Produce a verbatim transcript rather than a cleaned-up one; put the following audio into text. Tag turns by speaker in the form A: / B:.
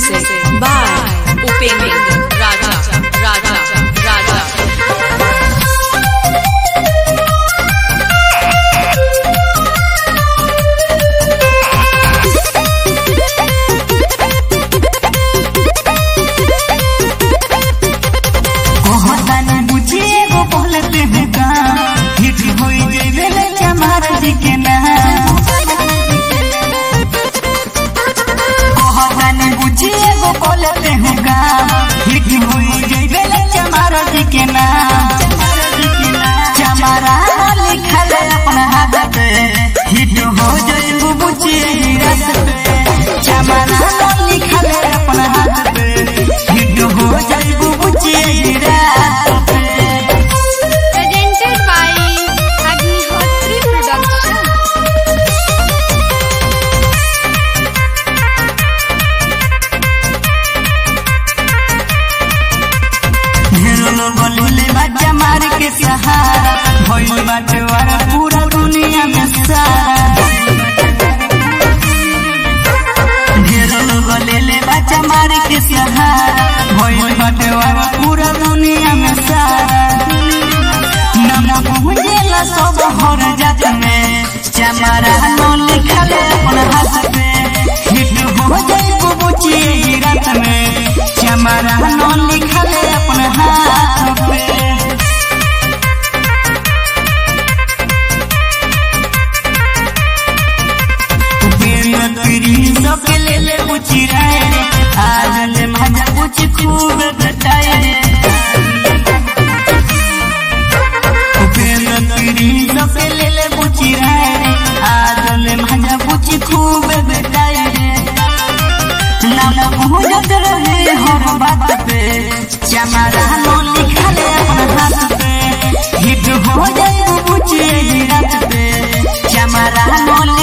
A: Music by Upendra Raja Raja Raja
B: पूरा दुनिया में सारा ढेर लोग ले ले बच्चा मार के सहारा भइल बाटे वाला पूरा दुनिया में सारा नाम पहुंचेला सब हर जात में चमारा नो लिखल अपन हाथ पे हिट हो जाए बुची रात में चमारा नो लिखल अपन हाथ पे सबके ले ले पूछी रहे आज ले मजा कुछ खूब बताए सबके ले ले पूछी रहे आज ले मजा कुछ खूब बताए नाम पहुंचत रहे हर बात पे चमारा नो लिखल अपन हाथ पे हिट हो जाए पूछे रात पे चमारा नो